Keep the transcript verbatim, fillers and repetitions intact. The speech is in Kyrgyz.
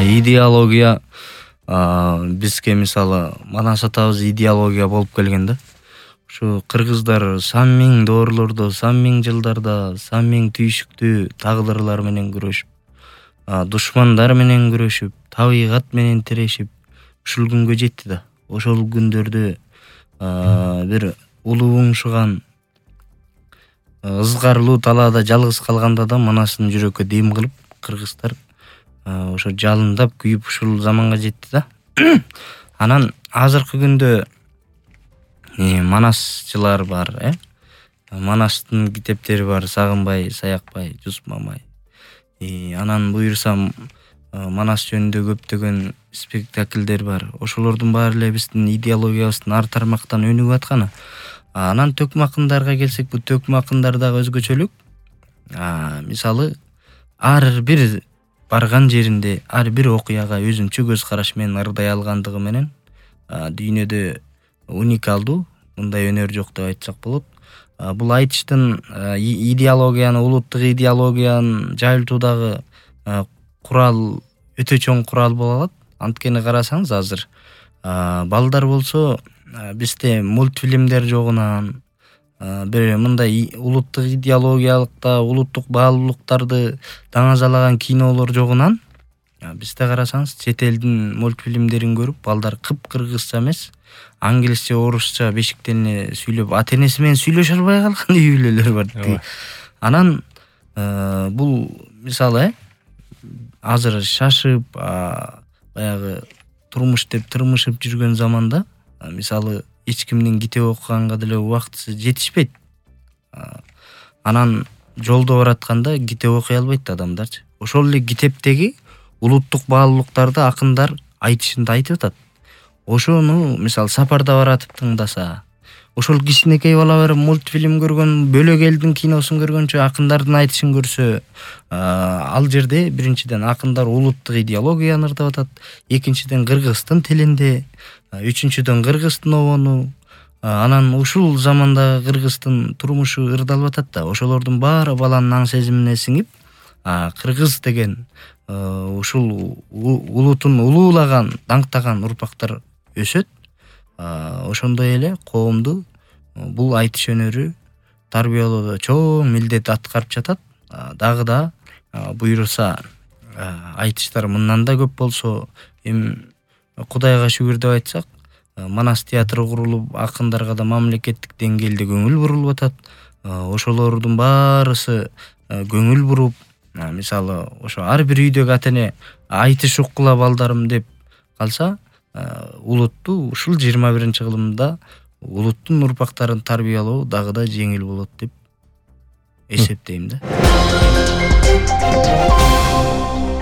идеология бизге мисалы Манас атабыз идеология болуп келген да. Ушу кыргыздар сан миң доорлордо, сан миң жылдарда, сан миң түйшүктүү тагдырлар менен күрөшүп, душмандар менен күрөшүп, табигат менен тирешип, ушул күнгө жетти да. Ошол күндөрдө бир улуу уңшуган ызгарлуу талаада жалгыз калганда да Манастын жүрөккө дем кылып, кыргыздар ошо жалындап күйүп ушул заманга жетти да. Анан азыркы күндө Манасчылар бар, э? Манастын китептери бар, Сагынбай, Саякбай, Жусуп Мамай. Анан буюрсам Манас жөнүндө көптөгөн спектакльдер бар. Ошолордун баары эле биздин идеологиябыздын ар тармактан өнүгүп атканы. Анан төкмө акындарга келсек, бул төкмө акындар дагы өзгөчөлүк. Мисалы, ар бир барган жеринде, ар бир окуяга өзүнчө көз караш менен ырдай алгандыгы менен дүйнөдө уникалдуу, мындай өнөр жок деп айтсак болот. Бул айтыштын идеологияны, улуттук идеологияны жайылтуудагы курал өтө чоң курал боло алат. Анткени карасаңыз азыр балдар болсо бизде мультфильмдер жогунан, бир мындай улуттук идеологиялыкта улуттук баалуулуктарды даңазалаган кинолор жогунан бизде карасаңыз чет элдин мультфильмдерин көрүп балдар кып-кыргызча эмес, англисче, орусча бешиктен эле сүйлөп, ата-энеси менен сүйлөшө албай калган үй бүлөлөр бар. Анан бул мисалы, азыр шашып, баягы турмуш деп тырмышып жүргөн заманда, мисалы, эч кимдин китеп окуганга деле убактысы жетишпейт. Анан жолдо баратканда китеп окуй албайт адамдарчы. Ошол эле китептеги улуттук баалуулуктарды акындар айтышында айтып атат. Ошону мисалы сапарда баратып тыңдаса, ошол кичинекей бала барып мультфильм көргөн, бөлөк элдин киносун көргөнчө акындардын айтышын көрсө, ал жерде биринчиден акындар улуттук идеологияны ырдап атат, экинчиден кыргыздын тилинде, үчүнчүдөн кыргыздын обону, анан ушул заманда кыргыздын турмушу ырдалып атат да. Ошолордун баары баланын аң сезимине сиңип, кыргыз деген ушул улутун улуулаган, даңктаган урпактар өсөт. Ошондой эле коомду бул айтыш өнөрү тарбиялоодо чоң милдет аткарып жатат. Дагы да буйруса айтыштар мындан да көп болсо, эми Кудайга шүгүр деп айтсак, Манас театры курулуп, акындарга да мамлекеттик деңгээлде көңүл бурулуп атат. Ошолордун баарысы көңүл буруп, мисалы, ошо ар бир үйдөгү ата-эне айтыш уккула балдарым деп калса, улутту ушул жыйырма биринчи кылымда улуттун урпактарын тарбиялоо дагы да жеңил болот деп эсептейм да.